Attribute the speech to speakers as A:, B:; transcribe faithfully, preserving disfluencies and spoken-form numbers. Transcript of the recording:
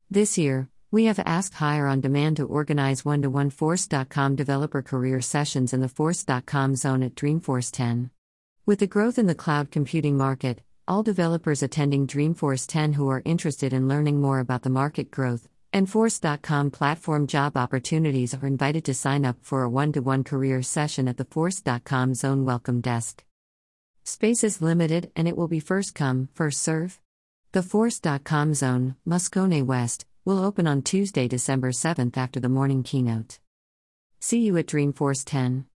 A: This year, we have asked Hire on Demand to organize one-to-one Force dot com developer career sessions in the Force dot com zone at Dreamforce ten. With the growth in the cloud computing market, all developers attending Dreamforce ten who are interested in learning more about the market growth and Force dot com platform job opportunities are invited to sign up for a one-to-one career session at the Force dot com Zone Welcome Desk. Space is limited and it will be first come, first serve. The Force dot com Zone, Moscone West, will open on Tuesday, December seventh after the morning keynote. See you at Dreamforce ten.